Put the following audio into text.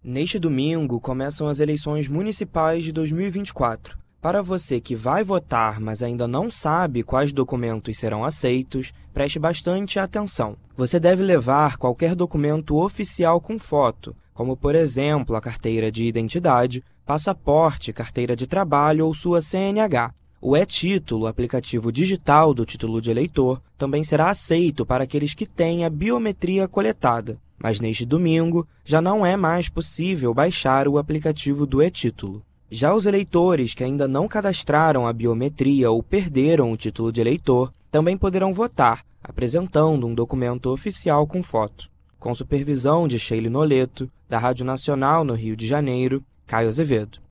Neste domingo, começam as eleições municipais de 2024. Para você que vai votar, mas ainda não sabe quais documentos serão aceitos, preste bastante atenção. Você deve levar qualquer documento oficial com foto, como, por exemplo, a carteira de identidade, passaporte, carteira de trabalho ou sua CNH. O e-Título, aplicativo digital do título de eleitor, também será aceito para aqueles que têm a biometria coletada. Mas neste domingo, já não é mais possível baixar o aplicativo do e-Título. Já os eleitores que ainda não cadastraram a biometria ou perderam o título de eleitor, também poderão votar, apresentando um documento oficial com foto. Com supervisão de Sheila Noleto, da Rádio Nacional no Rio de Janeiro, Caio Azevedo.